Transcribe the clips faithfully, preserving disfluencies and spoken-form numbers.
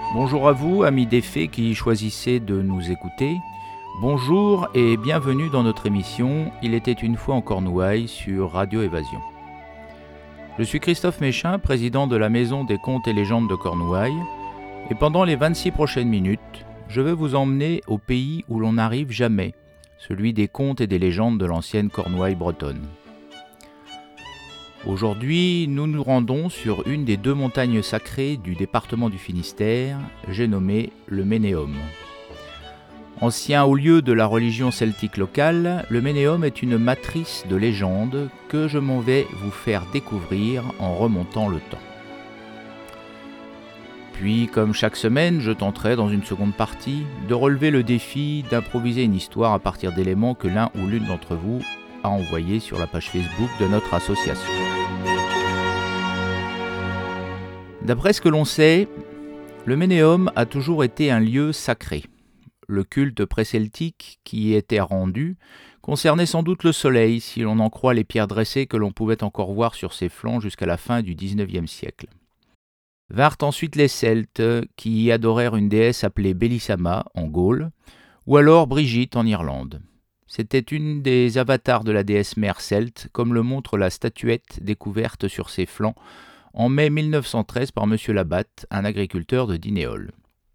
Bonjour à vous, amis des fées qui choisissez de nous écouter. Bonjour et bienvenue dans notre émission « Il était une fois en Cornouailles » sur Radio Évasion. Je suis Christophe Méchin, président de la Maison des Contes et Légendes de Cornouailles, et pendant les vingt-six prochaines minutes, je vais vous emmener au pays où l'on n'arrive jamais, celui des contes et des légendes de l'ancienne Cornouaille bretonne. Aujourd'hui, nous nous rendons sur une des deux montagnes sacrées du département du Finistère, j'ai nommé le Ménéum. Ancien haut lieu de la religion celtique locale, le Ménéum est une matrice de légendes que je m'en vais vous faire découvrir en remontant le temps. Puis, comme chaque semaine, je tenterai dans une seconde partie de relever le défi d'improviser une histoire à partir d'éléments que l'un ou l'une d'entre vous a envoyés sur la page Facebook de notre association. D'après ce que l'on sait, le Ménéum a toujours été un lieu sacré. Le culte pré-celtique qui y était rendu concernait sans doute le soleil, si l'on en croit les pierres dressées que l'on pouvait encore voir sur ses flancs jusqu'à la fin du dix-neuvième siècle. Vinrent ensuite les Celtes, qui y adorèrent une déesse appelée Bélissama, en Gaule, ou alors Brigitte, en Irlande. C'était une des avatars de la déesse mère celte, comme le montre la statuette découverte sur ses flancs en mai mille neuf cent treize par Monsieur Labatte, un agriculteur de Dinéols.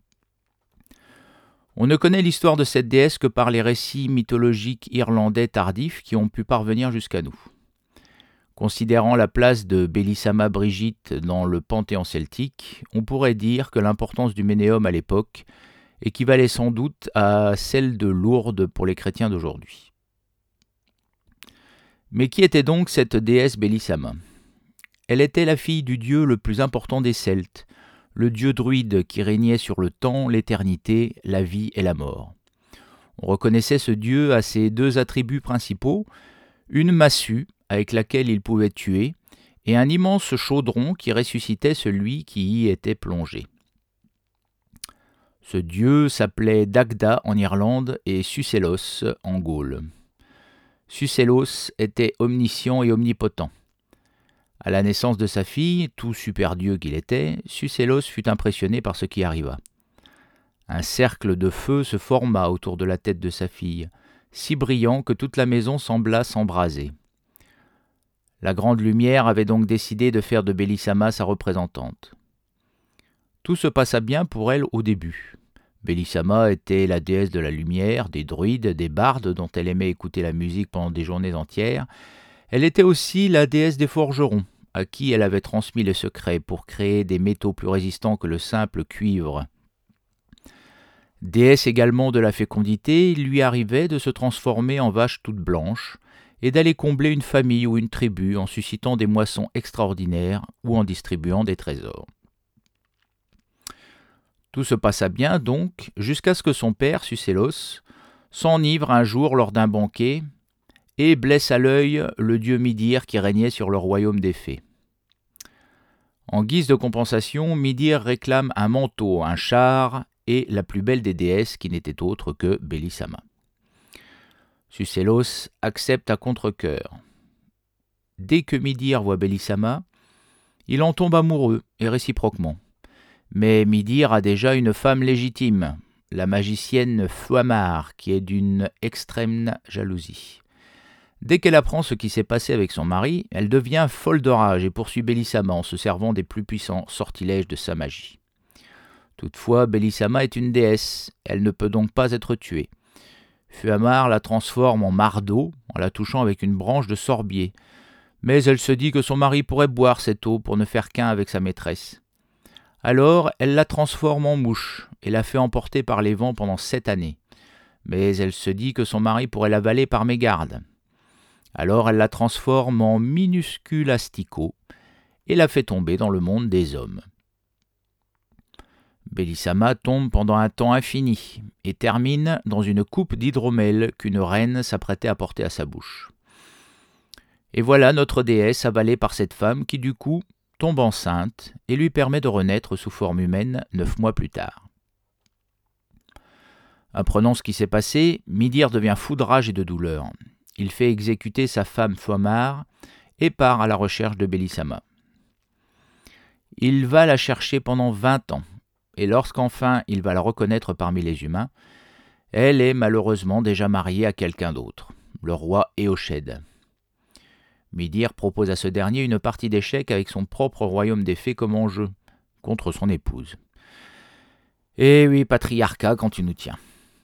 On ne connaît l'histoire de cette déesse que par les récits mythologiques irlandais tardifs qui ont pu parvenir jusqu'à nous. Considérant la place de Bélissama Brigitte dans le panthéon celtique, on pourrait dire que l'importance du Ménéum à l'époque équivalait sans doute à celle de Lourdes pour les chrétiens d'aujourd'hui. Mais qui était donc cette déesse Bélissama ? Elle était la fille du dieu le plus important des Celtes, le dieu druide qui régnait sur le temps, l'éternité, la vie et la mort. On reconnaissait ce dieu à ses deux attributs principaux, une massue avec laquelle il pouvait tuer, et un immense chaudron qui ressuscitait celui qui y était plongé. Ce dieu s'appelait Dagda en Irlande et Sucellos en Gaule. Sucellos était omniscient et omnipotent. À la naissance de sa fille, tout super dieu qu'il était, Sucellos fut impressionné par ce qui arriva. Un cercle de feu se forma autour de la tête de sa fille, si brillant que toute la maison sembla s'embraser. La grande lumière avait donc décidé de faire de Bélissama sa représentante. Tout se passa bien pour elle au début. Bélissama était la déesse de la lumière, des druides, des bardes dont elle aimait écouter la musique pendant des journées entières. Elle était aussi la déesse des forgerons, à qui elle avait transmis le secret pour créer des métaux plus résistants que le simple cuivre. Déesse également de la fécondité, il lui arrivait de se transformer en vache toute blanche et d'aller combler une famille ou une tribu en suscitant des moissons extraordinaires ou en distribuant des trésors. Tout se passa bien donc, jusqu'à ce que son père, Sucellos, s'enivre un jour lors d'un banquet et blesse à l'œil le dieu Midir qui régnait sur le royaume des fées. En guise de compensation, Midir réclame un manteau, un char et la plus belle des déesses qui n'était autre que Bélissama. Sucellos accepte à contre-cœur. Dès que Midir voit Bélissama, il en tombe amoureux et réciproquement. Mais Midir a déjà une femme légitime, la magicienne Fuamar, qui est d'une extrême jalousie. Dès qu'elle apprend ce qui s'est passé avec son mari, elle devient folle de rage et poursuit Bélissama en se servant des plus puissants sortilèges de sa magie. Toutefois, Bélissama est une déesse, elle ne peut donc pas être tuée. Fuamar la transforme en mare d'eau en la touchant avec une branche de sorbier, mais elle se dit que son mari pourrait boire cette eau pour ne faire qu'un avec sa maîtresse. Alors, elle la transforme en mouche et la fait emporter par les vents pendant sept années, mais elle se dit que son mari pourrait l'avaler par mégarde. Alors elle la transforme en minuscule asticot et la fait tomber dans le monde des hommes. Bélissama tombe pendant un temps infini et termine dans une coupe d'hydromel qu'une reine s'apprêtait à porter à sa bouche. Et voilà notre déesse avalée par cette femme qui du coup tombe enceinte et lui permet de renaître sous forme humaine neuf mois plus tard. Apprenant ce qui s'est passé, Midir devient fou de rage et de douleur. Il fait exécuter sa femme Fuamar et part à la recherche de Bélissama. Il va la chercher pendant vingt ans, et lorsqu'enfin il va la reconnaître parmi les humains, elle est malheureusement déjà mariée à quelqu'un d'autre, le roi Éochéd. Midir propose à ce dernier une partie d'échecs avec son propre royaume des fées comme enjeu, contre son épouse. Eh oui, patriarcat quand tu nous tiens.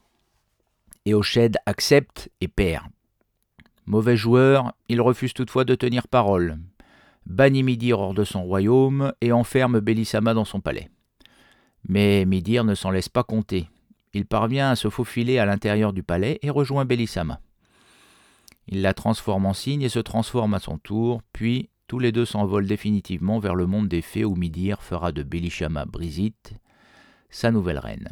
Éochéd accepte et perd. Mauvais joueur, il refuse toutefois de tenir parole, bannit Midir hors de son royaume et enferme Bellissama dans son palais. Mais Midir ne s'en laisse pas compter. Il parvient à se faufiler à l'intérieur du palais et rejoint Bellissama. Il la transforme en cygne et se transforme à son tour, puis tous les deux s'envolent définitivement vers le monde des fées où Midir fera de Bellissama Brigitte sa nouvelle reine.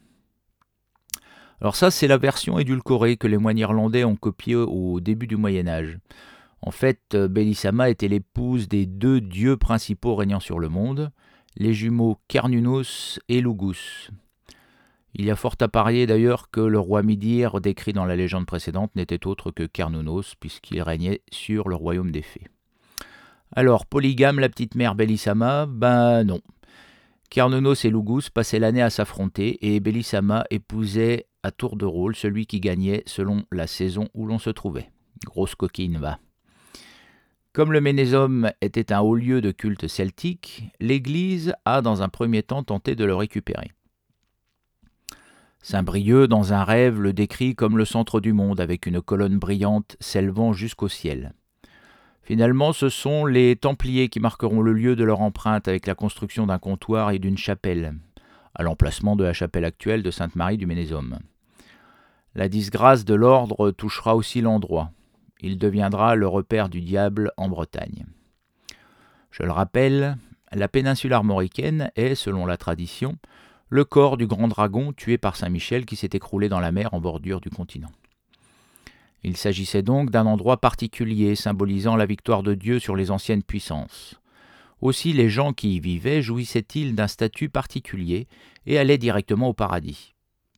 Alors ça, c'est la version édulcorée que les moines irlandais ont copiée au début du Moyen-Âge. En fait, Bellissama était l'épouse des deux dieux principaux régnant sur le monde, les jumeaux Cernunnos et Lugus. Il y a fort à parier d'ailleurs que le roi Midir, décrit dans la légende précédente, n'était autre que Cernunnos, puisqu'il régnait sur le royaume des fées. Alors, polygame la petite mère Bellissama? Ben non. Cernunnos et Lugus passaient l'année à s'affronter et Bellissama épousait à tour de rôle celui qui gagnait selon la saison où l'on se trouvait. Grosse coquine, va. Comme le Ménésome était un haut lieu de culte celtique, l'Église a dans un premier temps tenté de le récupérer. Saint-Brieuc, dans un rêve, le décrit comme le centre du monde, avec une colonne brillante s'élevant jusqu'au ciel. Finalement, ce sont les Templiers qui marqueront le lieu de leur empreinte avec la construction d'un comptoir et d'une chapelle, à l'emplacement de la chapelle actuelle de Sainte-Marie du Ménésome. La disgrâce de l'ordre touchera aussi l'endroit. Il deviendra le repère du diable en Bretagne. Je le rappelle, la péninsule armoricaine est, selon la tradition, le corps du grand dragon tué par Saint Michel qui s'est écroulé dans la mer en bordure du continent. Il s'agissait donc d'un endroit particulier symbolisant la victoire de Dieu sur les anciennes puissances. Aussi les gens qui y vivaient jouissaient-ils d'un statut particulier et allaient directement au paradis.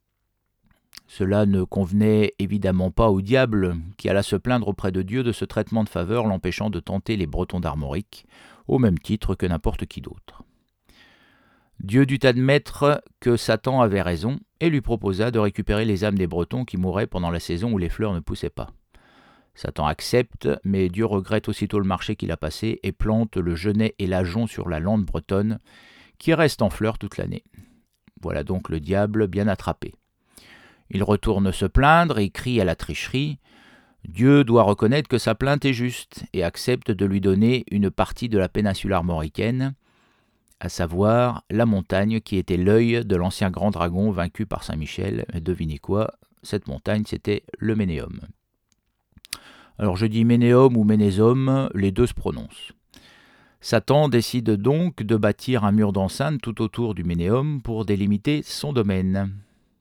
Cela ne convenait évidemment pas au diable qui alla se plaindre auprès de Dieu de ce traitement de faveur l'empêchant de tenter les Bretons d'Armorique au même titre que n'importe qui d'autre. Dieu dut admettre que Satan avait raison et lui proposa de récupérer les âmes des Bretons qui mouraient pendant la saison où les fleurs ne poussaient pas. Satan accepte, mais Dieu regrette aussitôt le marché qu'il a passé et plante le genêt et l'ajon sur la lande bretonne, qui reste en fleurs toute l'année. Voilà donc le diable bien attrapé. Il retourne se plaindre et crie à la tricherie. Dieu doit reconnaître que sa plainte est juste et accepte de lui donner une partie de la péninsule armoricaine, à savoir la montagne qui était l'œil de l'ancien grand dragon vaincu par Saint Michel. Et devinez quoi, cette montagne c'était le Ménéum. Alors je dis Ménéum ou Ménésome, les deux se prononcent. Satan décide donc de bâtir un mur d'enceinte tout autour du Ménéum pour délimiter son domaine.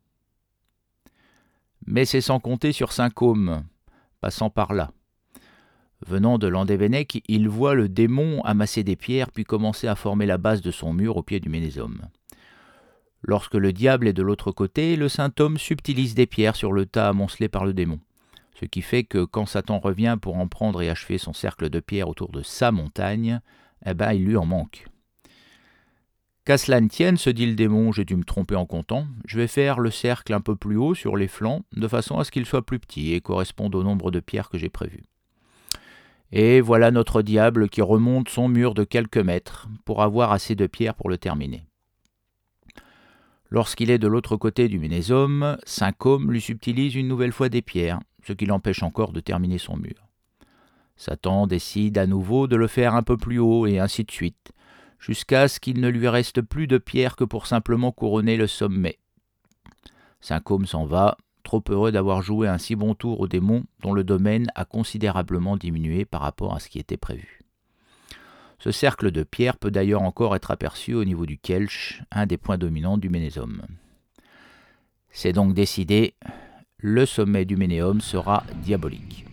Mais c'est sans compter sur Saint-Côme, passant par là. Venant de Landévennec, il voit le démon amasser des pierres puis commencer à former la base de son mur au pied du Ménésome. Lorsque le diable est de l'autre côté, le saint homme subtilise des pierres sur le tas amoncelé par le démon. Ce qui fait que quand Satan revient pour en prendre et achever son cercle de pierres autour de sa montagne, eh ben il lui en manque. Qu'à cela ne tienne, se dit le démon, j'ai dû me tromper en comptant, je vais faire le cercle un peu plus haut sur les flancs, de façon à ce qu'il soit plus petit et corresponde au nombre de pierres que j'ai prévu. Et voilà notre diable qui remonte son mur de quelques mètres pour avoir assez de pierres pour le terminer. Lorsqu'il est de l'autre côté du Ménésome, Saint-Côme lui subtilise une nouvelle fois des pierres, ce qui l'empêche encore de terminer son mur. Satan décide à nouveau de le faire un peu plus haut et ainsi de suite, jusqu'à ce qu'il ne lui reste plus de pierres que pour simplement couronner le sommet. Saint-Côme s'en va, trop heureux d'avoir joué un si bon tour au démon dont le domaine a considérablement diminué par rapport à ce qui était prévu. Ce cercle de pierres peut d'ailleurs encore être aperçu au niveau du Kelch, un des points dominants du Ménésome. C'est donc décidé, le sommet du Ménéum sera diabolique.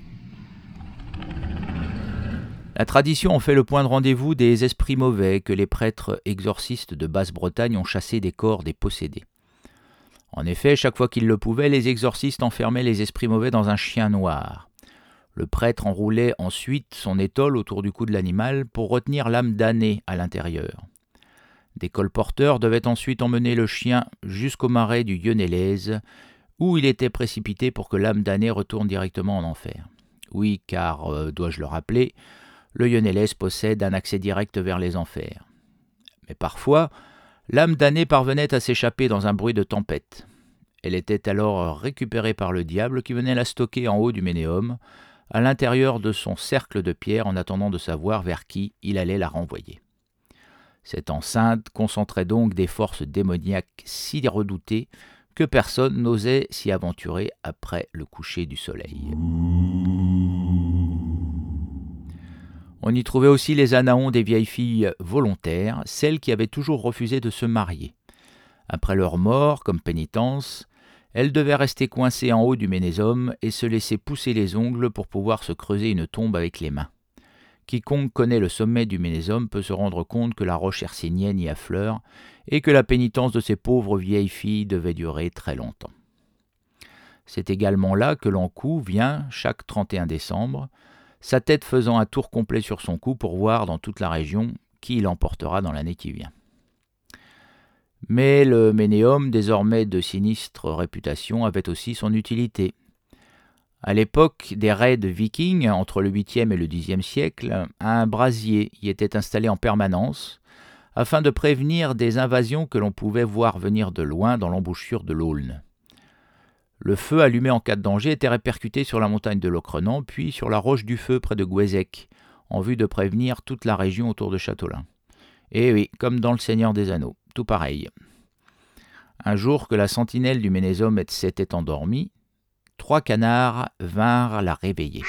La tradition en fait le point de rendez-vous des esprits mauvais que les prêtres exorcistes de Basse-Bretagne ont chassés des corps des possédés. En effet, chaque fois qu'ils le pouvaient, les exorcistes enfermaient les esprits mauvais dans un chien noir. Le prêtre enroulait ensuite son étole autour du cou de l'animal pour retenir l'âme damnée à l'intérieur. Des colporteurs devaient ensuite emmener le chien jusqu'au marais du Yonelaise, où il était précipité pour que l'âme damnée retourne directement en enfer. Oui, car, euh, dois-je le rappeler, le Yonelaise possède un accès direct vers les enfers. Mais parfois, l'âme damnée parvenait à s'échapper dans un bruit de tempête. Elle était alors récupérée par le diable qui venait la stocker en haut du Ménéum, à l'intérieur de son cercle de pierre en attendant de savoir vers qui il allait la renvoyer. Cette enceinte concentrait donc des forces démoniaques si redoutées que personne n'osait s'y aventurer après le coucher du soleil. On y trouvait aussi les anaons des vieilles filles volontaires, celles qui avaient toujours refusé de se marier. Après leur mort, comme pénitence, elles devaient rester coincées en haut du Ménézome et se laisser pousser les ongles pour pouvoir se creuser une tombe avec les mains. Quiconque connaît le sommet du Ménézome peut se rendre compte que la roche hercynienne y affleure et que la pénitence de ces pauvres vieilles filles devait durer très longtemps. C'est également là que l'Ankou vient, chaque trente et un décembre, sa tête faisant un tour complet sur son cou pour voir dans toute la région qui l'emportera dans l'année qui vient. Mais le Ménéum, désormais de sinistre réputation, avait aussi son utilité. À l'époque des raids vikings, entre le huitième et le dixième siècle, un brasier y était installé en permanence, afin de prévenir des invasions que l'on pouvait voir venir de loin dans l'embouchure de l'Aulne. Le feu allumé en cas de danger était répercuté sur la montagne de Locronan, puis sur la roche du Feu près de Gouézec, en vue de prévenir toute la région autour de Châteaulin. Et oui, comme dans Le Seigneur des Anneaux, tout pareil. Un jour que la sentinelle du Ménézome s'était endormie, trois canards vinrent la réveiller.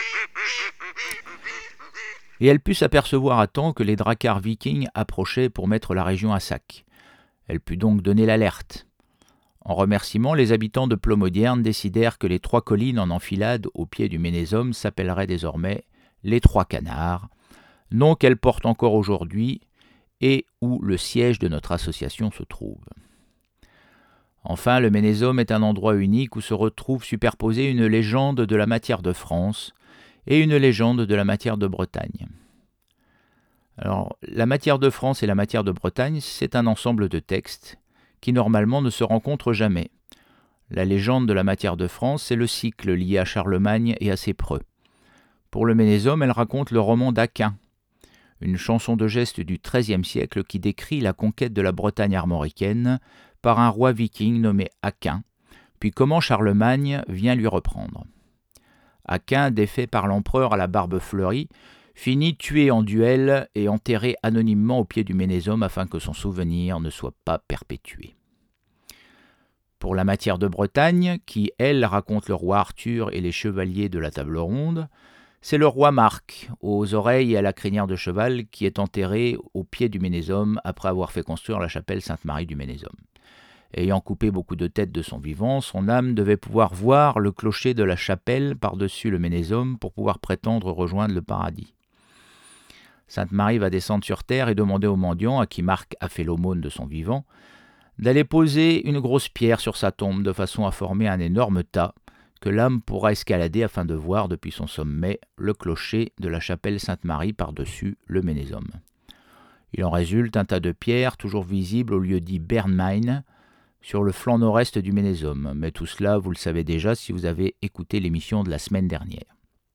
Et elle put s'apercevoir à temps que les dracars vikings approchaient pour mettre la région à sac. Elle put donc donner l'alerte. En remerciement, les habitants de Plomodierne décidèrent que les trois collines en enfilade au pied du Ménézome s'appelleraient désormais les Trois Canards, nom qu'elles portent encore aujourd'hui et où le siège de notre association se trouve. Enfin, le Ménézome est un endroit unique où se retrouvent superposées une légende de la matière de France et une légende de la matière de Bretagne. Alors, la matière de France et la matière de Bretagne, c'est un ensemble de textes qui normalement ne se rencontrent jamais. La légende de la matière de France, c'est le cycle lié à Charlemagne et à ses preux. Pour le Ménézome, elle raconte le roman d'Aquin, une chanson de geste du treizième siècle qui décrit la conquête de la Bretagne armoricaine par un roi viking nommé Aquin, puis comment Charlemagne vient lui reprendre. Aquin, défait par l'empereur à la barbe fleurie, finit tué en duel et enterré anonymement au pied du Ménézome afin que son souvenir ne soit pas perpétué. Pour la matière de Bretagne, qui, elle, raconte le roi Arthur et les chevaliers de la table ronde, c'est le roi Marc, aux oreilles et à la crinière de cheval, qui est enterré au pied du Ménézome après avoir fait construire la chapelle Sainte-Marie du Ménézome. Ayant coupé beaucoup de têtes de son vivant, son âme devait pouvoir voir le clocher de la chapelle par-dessus le Ménézome pour pouvoir prétendre rejoindre le paradis. Sainte-Marie va descendre sur terre et demander aux mendiants, à qui Marc a fait l'aumône de son vivant, d'aller poser une grosse pierre sur sa tombe de façon à former un énorme tas que l'âme pourra escalader afin de voir depuis son sommet le clocher de la chapelle Sainte-Marie par-dessus le Ménézome. Il en résulte un tas de pierres toujours visible au lieu dit Bernmine, sur le flanc nord-est du Ménézome. Mais tout cela, vous le savez déjà si vous avez écouté l'émission de la semaine dernière.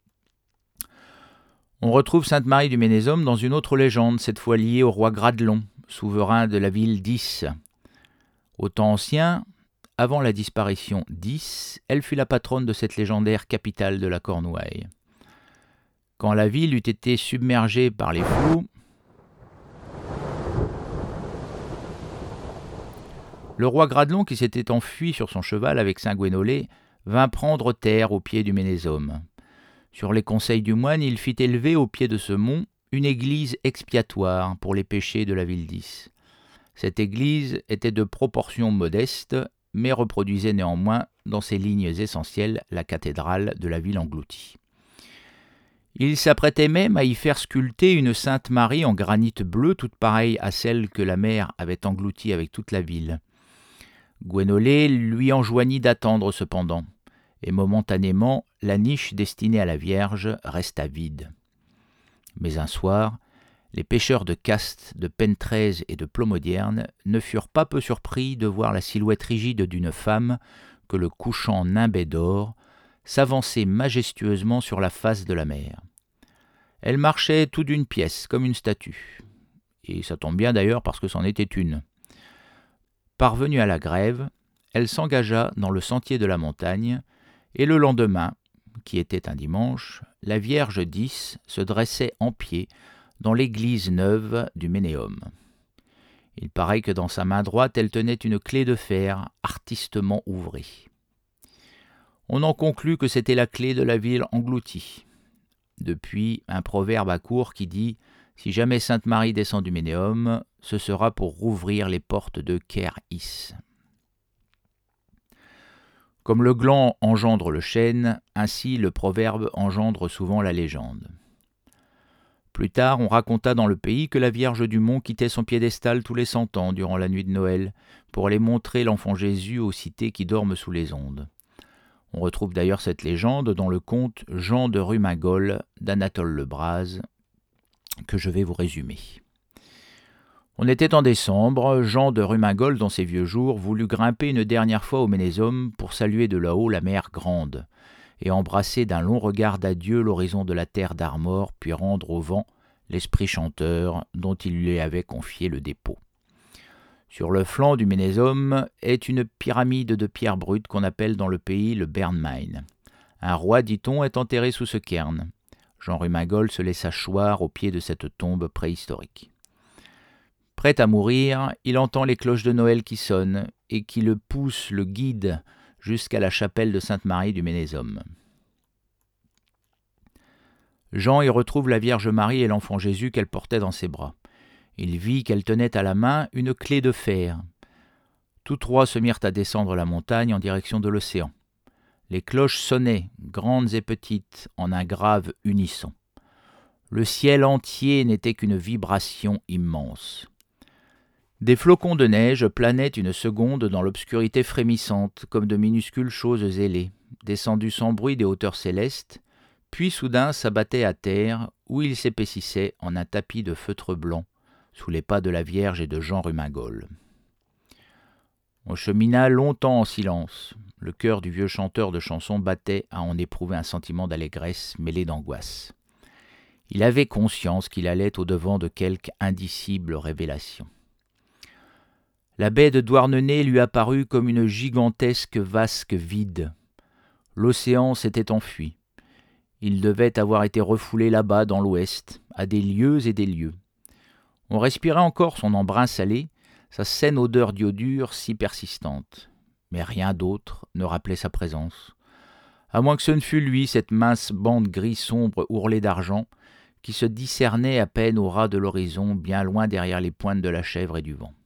On retrouve Sainte-Marie du Ménézome dans une autre légende, cette fois liée au roi Gradelon, souverain de la ville d'Is. Au temps ancien, avant la disparition d'Is, elle fut la patronne de cette légendaire capitale de la Cornouaille. Quand la ville eut été submergée par les flots, le roi Gradelon, qui s'était enfui sur son cheval avec Saint-Gwenolé, vint prendre terre au pied du Ménézome. Sur les conseils du moine, il fit élever au pied de ce mont une église expiatoire pour les péchés de la ville d'Is. Cette église était de proportions modestes, mais reproduisait néanmoins dans ses lignes essentielles la cathédrale de la ville engloutie. Il s'apprêtait même à y faire sculpter une Sainte Marie en granit bleu, toute pareille à celle que la mer avait engloutie avec toute la ville. Gwenolé lui enjoignit d'attendre cependant, et momentanément, la niche destinée à la Vierge resta vide. Mais un soir, Les pêcheurs de Castes, de Pentrez et de Plomodierne ne furent pas peu surpris de voir la silhouette rigide d'une femme que le couchant nimbait d'or s'avancer majestueusement sur la face de la mer. Elle marchait tout d'une pièce, comme une statue. Et ça tombe bien d'ailleurs parce que c'en était une. Parvenue à la grève, elle s'engagea dans le sentier de la montagne, et le lendemain, qui était un dimanche, la Vierge d'Is se dressait en pied dans l'église neuve du Ménéum. Il paraît que dans sa main droite, elle tenait une clé de fer artistement ouvrée. On en conclut que c'était la clé de la ville engloutie. Depuis, un proverbe à court qui dit « Si jamais Sainte Marie descend du Ménéum, ce sera pour rouvrir les portes de Ker-Is ». Comme le gland engendre le chêne, ainsi le proverbe engendre souvent la légende. Plus tard, on raconta dans le pays que la Vierge du Mont quittait son piédestal tous les cent ans durant la nuit de Noël pour aller montrer l'enfant Jésus aux cités qui dorment sous les ondes. On retrouve d'ailleurs cette légende dans le conte Jean de Rumagol d'Anatole Le Braz, que je vais vous résumer. On était en décembre, Jean de Rumagol, dans ses vieux jours, voulut grimper une dernière fois au Ménézum pour saluer de là-haut la mer grande, et embrasser d'un long regard d'adieu l'horizon de la terre d'Armor, puis rendre au vent l'esprit chanteur dont il lui avait confié le dépôt. Sur le flanc du Ménézum est une pyramide de pierre brute qu'on appelle dans le pays le Bernmain. Un roi, dit-on, est enterré sous ce cairn. Jean Rumagol se laissa choir au pied de cette tombe préhistorique. Prêt à mourir, il entend les cloches de Noël qui sonnent et qui le poussent, le guident jusqu'à la chapelle de Sainte-Marie du Ménézum. Jean y retrouve la Vierge Marie et l'enfant Jésus qu'elle portait dans ses bras. Il vit qu'elle tenait à la main une clé de fer. Tous trois se mirent à descendre la montagne en direction de l'océan. Les cloches sonnaient, grandes et petites, en un grave unisson. Le ciel entier n'était qu'une vibration immense. Des flocons de neige planaient une seconde dans l'obscurité frémissante, comme de minuscules choses ailées, descendues sans bruit des hauteurs célestes, puis soudain s'abattaient à terre, où ils s'épaississaient en un tapis de feutre blanc, sous les pas de la Vierge et de Jean Rumagol. On chemina longtemps en silence. Le cœur du vieux chanteur de chansons battait à en éprouver un sentiment d'allégresse mêlé d'angoisse. Il avait conscience qu'il allait au-devant de quelque indicible révélation. La baie de Douarnenez lui apparut comme une gigantesque vasque vide. L'océan s'était enfui. Il devait avoir été refoulé là-bas dans l'ouest, à des lieues et des lieues. On respirait encore son embrun salé, sa saine odeur d'iodure si persistante. Mais rien d'autre ne rappelait sa présence. À moins que ce ne fût lui, cette mince bande gris sombre ourlée d'argent, qui se discernait à peine au ras de l'horizon, bien loin derrière les pointes de la chèvre et du vent.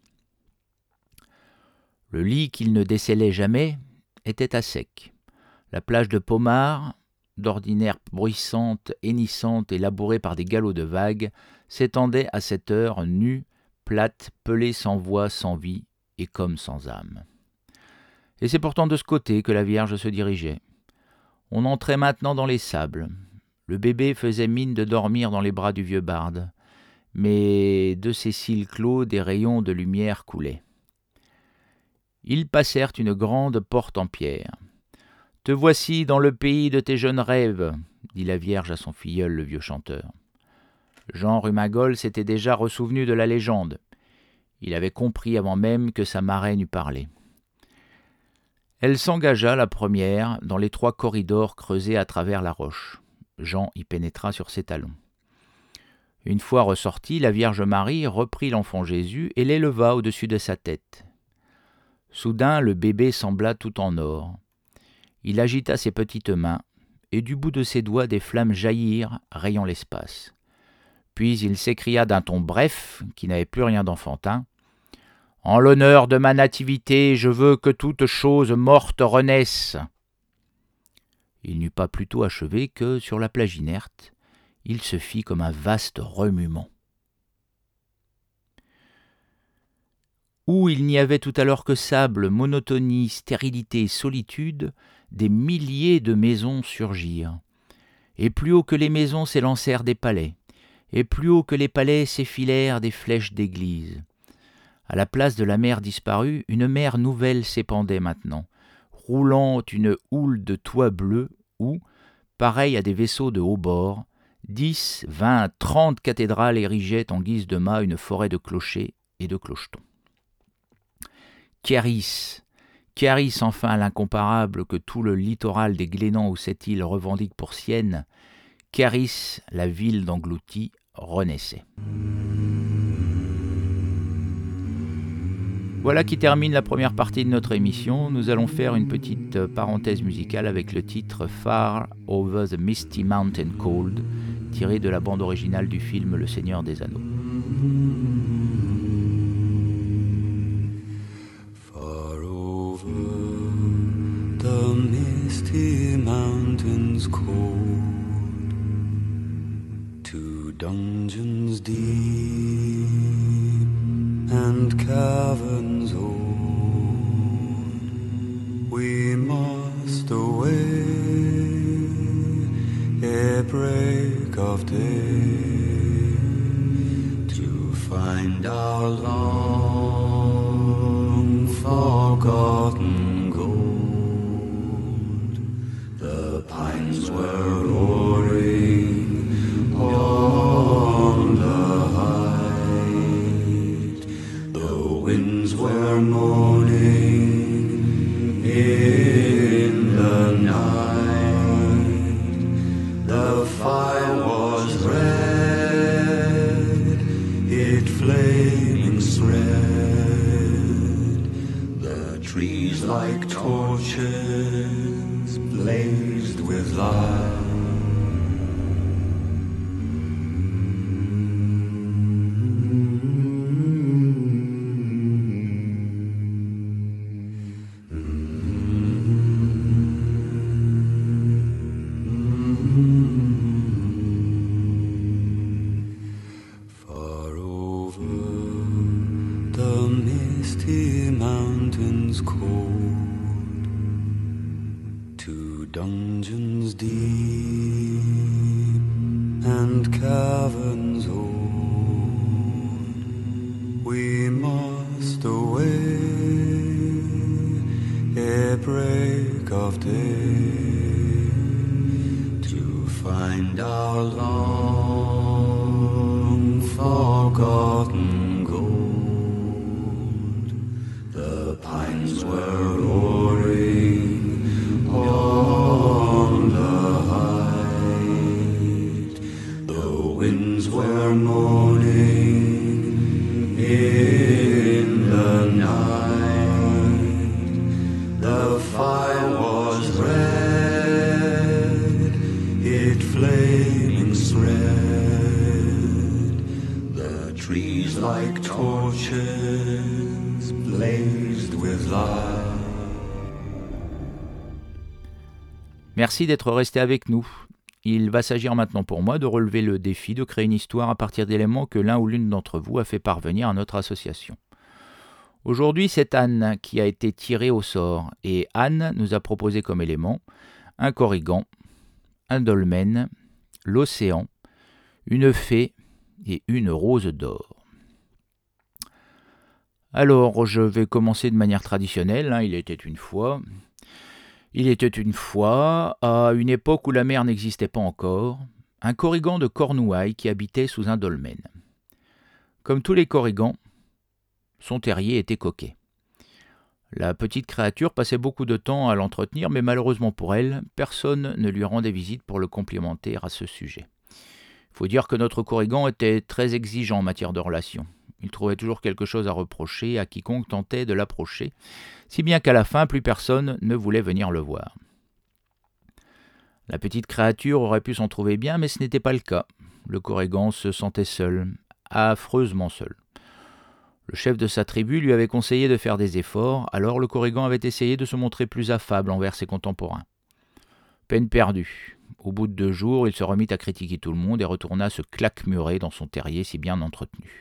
Le lit qu'il ne décélait jamais était à sec. La plage de Pomard, d'ordinaire bruissante, hennissante et labourée par des galops de vagues, s'étendait à cette heure nue, plate, pelée sans voix, sans vie et comme sans âme. Et c'est pourtant de ce côté que la Vierge se dirigeait. On entrait maintenant dans les sables. Le bébé faisait mine de dormir dans les bras du vieux barde, mais de ses cils clos des rayons de lumière coulaient. Ils passèrent une grande porte en pierre. « Te voici dans le pays de tes jeunes rêves », dit la Vierge à son filleul, le vieux chanteur. Jean Rumagol s'était déjà ressouvenu de la légende. Il avait compris avant même que sa marraine eût parlé. Elle s'engagea, la première, dans les trois corridors creusés à travers la roche. Jean y pénétra sur ses talons. Une fois ressortie, la Vierge Marie reprit l'enfant Jésus et l'éleva au-dessus de sa tête. Soudain, le bébé sembla tout en or. Il agita ses petites mains, et du bout de ses doigts des flammes jaillirent, rayant l'espace. Puis il s'écria d'un ton bref, qui n'avait plus rien d'enfantin. « En l'honneur de ma nativité, je veux que toute chose morte renaisse. » Il n'eut pas plus tôt achevé que, sur la plage inerte, il se fit comme un vaste remuement. Où il n'y avait tout alors que sable, monotonie, stérilité, solitude, des milliers de maisons surgirent. Et plus haut que les maisons s'élancèrent des palais, et plus haut que les palais s'effilèrent des flèches d'église. À la place de la mer disparue, une mer nouvelle s'épandait maintenant, roulant une houle de toits bleus où, pareil à des vaisseaux de haut bord, dix, vingt, trente cathédrales érigeaient en guise de mât une forêt de clochers et de clochetons. Kéris, Kéris enfin l'incomparable que tout le littoral des Glénans ou cette île revendique pour sienne, Kéris, la ville d'englouti, renaissait. Voilà qui termine la première partie de notre émission. Nous allons faire une petite parenthèse musicale avec le titre Far Over the Misty Mountain Cold, tiré de la bande originale du film Le Seigneur des Anneaux. Far over the misty mountains cold, to dungeons deep and caverns old, we must away ere break of day, to find our long forgotten gold. The pines were roaring on the height, the winds were moaning in the night. The fire was red, it flaming spread. The trees like torches blazed with light. Dungeons deep and caverns old, we must away ere break of day, to find our long forgotten gold. The pines were roaring on the height, the winds were moaning in the night. The fire was red, it flaming spread. The trees like torches blazed with light. Merci d'être resté avec nous. Il va s'agir maintenant pour moi de relever le défi de créer une histoire à partir d'éléments que l'un ou l'une d'entre vous a fait parvenir à notre association. Aujourd'hui, c'est Anne qui a été tirée au sort, et Anne nous a proposé comme éléments un corrigan, un dolmen, l'océan, une fée et une rose d'or. Alors, je vais commencer de manière traditionnelle, hein, il était une fois... Il était une fois, à une époque où la mer n'existait pas encore, un corrigan de Cornouailles qui habitait sous un dolmen. Comme tous les corrigans, son terrier était coquet. La petite créature passait beaucoup de temps à l'entretenir, mais malheureusement pour elle, personne ne lui rendait visite pour le complimenter à ce sujet. Il faut dire que notre corrigan était très exigeant en matière de relations. Il trouvait toujours quelque chose à reprocher à quiconque tentait de l'approcher, si bien qu'à la fin, plus personne ne voulait venir le voir. La petite créature aurait pu s'en trouver bien, mais ce n'était pas le cas. Le corrigan se sentait seul, affreusement seul. Le chef de sa tribu lui avait conseillé de faire des efforts, alors le corrigan avait essayé de se montrer plus affable envers ses contemporains. Peine perdue. Au bout de deux jours, il se remit à critiquer tout le monde et retourna se claquemurer dans son terrier si bien entretenu.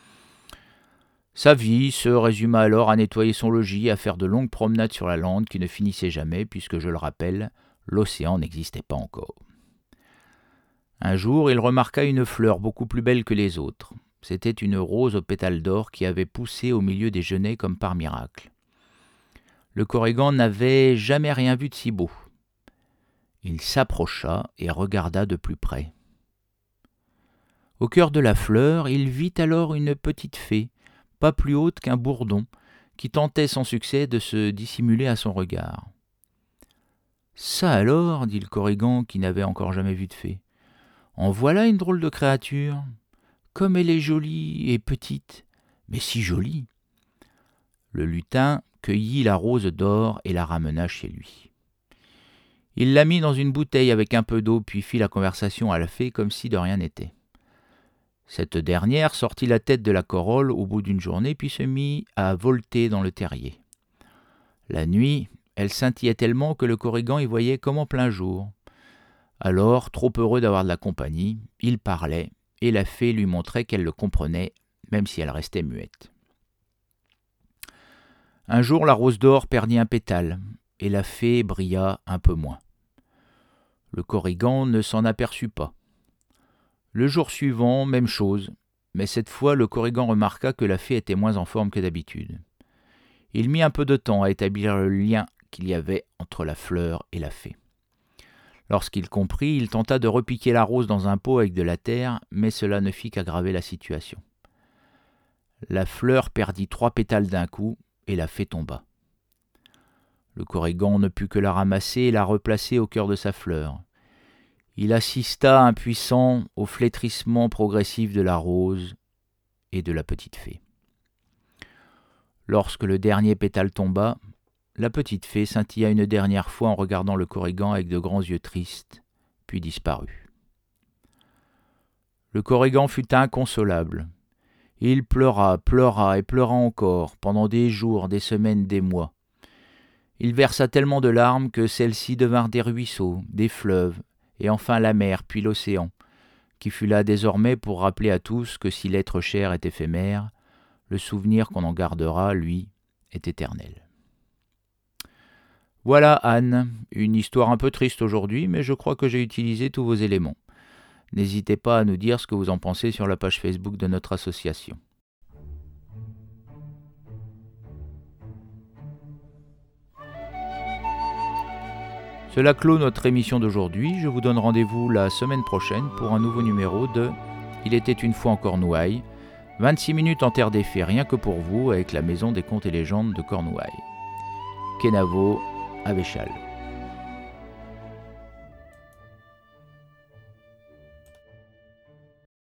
Sa vie se résuma alors à nettoyer son logis et à faire de longues promenades sur la lande qui ne finissaient jamais puisque, je le rappelle, l'océan n'existait pas encore. Un jour, il remarqua une fleur beaucoup plus belle que les autres. C'était une rose aux pétales d'or qui avait poussé au milieu des genêts comme par miracle. Le Corrigan n'avait jamais rien vu de si beau. Il s'approcha et regarda de plus près. Au cœur de la fleur, il vit alors une petite fée, pas plus haute qu'un bourdon, qui tentait sans succès de se dissimuler à son regard. « Ça alors, dit le Corrigan qui n'avait encore jamais vu de fée, en voilà une drôle de créature. Comme elle est jolie et petite, mais si jolie. » Le lutin cueillit la rose d'or et la ramena chez lui. Il la mit dans une bouteille avec un peu d'eau, puis fit la conversation à la fée comme si de rien n'était. Cette dernière sortit la tête de la corolle au bout d'une journée, puis se mit à volter dans le terrier. La nuit, elle scintillait tellement que le Corrigan y voyait comme en plein jour. Alors, trop heureux d'avoir de la compagnie, il parlait, et la fée lui montrait qu'elle le comprenait, même si elle restait muette. Un jour, la rose d'or perdit un pétale, et la fée brilla un peu moins. Le Corrigan ne s'en aperçut pas. Le jour suivant, même chose, mais cette fois le Corrigan remarqua que la fée était moins en forme que d'habitude. Il mit un peu de temps à établir le lien qu'il y avait entre la fleur et la fée. Lorsqu'il comprit, il tenta de repiquer la rose dans un pot avec de la terre, mais cela ne fit qu'aggraver la situation. La fleur perdit trois pétales d'un coup, et la fée tomba. Le Corrigan ne put que la ramasser et la replacer au cœur de sa fleur. Il assista impuissant au flétrissement progressif de la rose et de la petite fée. Lorsque le dernier pétale tomba, la petite fée scintilla une dernière fois en regardant le Corrigan avec de grands yeux tristes, puis disparut. Le Corrigan fut inconsolable. Il pleura, pleura et pleura encore, pendant des jours, des semaines, des mois. Il versa tellement de larmes que celles-ci devinrent des ruisseaux, des fleuves, et enfin la mer, puis l'océan, qui fut là désormais pour rappeler à tous que si l'être cher est éphémère, le souvenir qu'on en gardera, lui, est éternel. Voilà Anne, une histoire un peu triste aujourd'hui, mais je crois que j'ai utilisé tous vos éléments. N'hésitez pas à nous dire ce que vous en pensez sur la page Facebook de notre association. Cela clôt notre émission d'aujourd'hui. Je vous donne rendez-vous la semaine prochaine pour un nouveau numéro de « Il était une fois en Cornouailles », vingt-six minutes en terre des fées rien que pour vous avec la Maison des Contes et Légendes de Cornouailles. Kenavo, Avéchal.